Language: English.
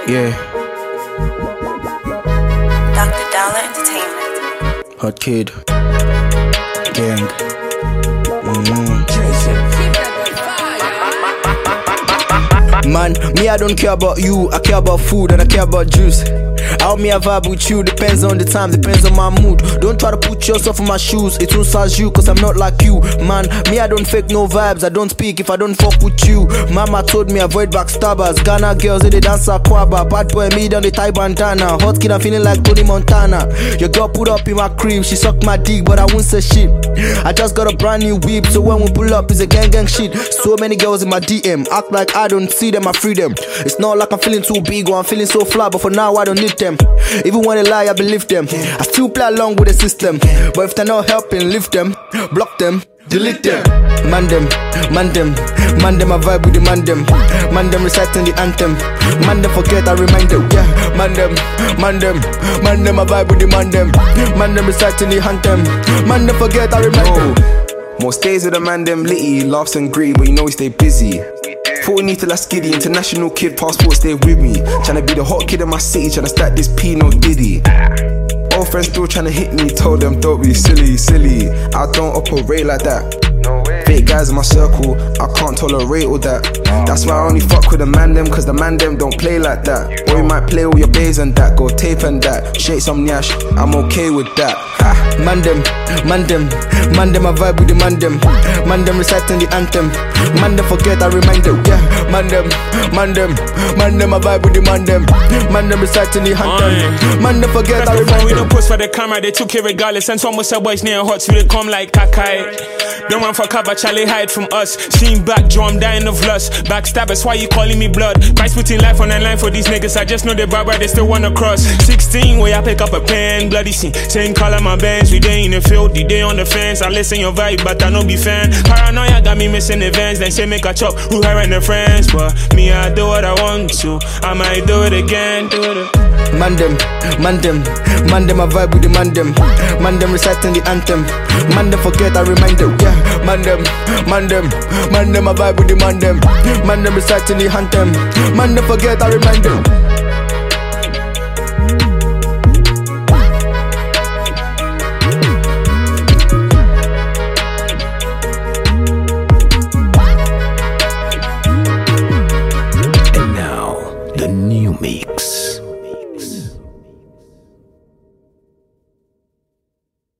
Yeah. Dr. Dollar Entertainment. Hot Kid. Gang. Man, me I don't care about you, I care about food and I care about juice. How me I vibe with you depends on the time, depends on my mood. Don't try to put yourself in my shoes, it won't size you cause I'm not like you. Man, me I don't fake no vibes, I don't speak if I don't fuck with you. Mama told me avoid backstabbers, Ghana girls they dance aquaba. Bad boy me down the tie bandana, hot kid I'm feeling like Tony Montana. Your girl put up in my cream, she sucked my dick but I won't say shit. I just got a brand new whip, so when we pull up it's a gang shit. So many girls in my DM, act like I don't see them, I free them. It's not like I'm feeling too big or I'm feeling so fly, but for now I don't need them. Even when they lie, I believe them. I still play along with the system, but if they're not helping, lift them, block them, delete them. Man them, I vibe with the man them reciting the anthem. Man them forget, I remind them. Yeah, man them, I vibe with the man them reciting the anthem. Man them forget, I remind them. Most days with the man them litty, laughs and gritty, but you know we stay busy. Thought we need to last giddy, international kid, passport stay with me. Tryna be the hot kid in my city, tryna stack this P, no diddy. Old friends still tryna hit me, told them don't be silly. I don't operate like that. Fake guys in my circle, I can't tolerate all that. That's why I only fuck with the man them, cause the man them don't play like that. Or you might play all your bays and that, go tape and that. Shake some nyash, I'm okay with that. Man them, I vibe with the man them reciting the anthem. Man them forget, I remind them. Yeah, man them, I vibe with the man them reciting the anthem. Man them forget, I remind them. We don't post for the camera, they took it regardless. And some said boys near hot, so they come like Kakai. Don't run for cover, Charlie hide from us. Seen back, Joe, I'm dying of lust. Backstabbers, why you calling me blood? Christ putting life on the line for these niggas. I just know they bad, they still wanna cross. 16, where I pick up a pen, bloody scene. Same color my bands, we day in the field, the day on the fence. I listen your vibe, but I no be fan. Paranoia got me missing events. Then say make a chop, who her and her friends. But me, I do what I want to. I might do it again, Man them, I vibe with the man them reciting the anthem. Man them forget, I remind them. Yeah, man them, I vibe with the man them reciting the anthem. Man them forget, I remind them.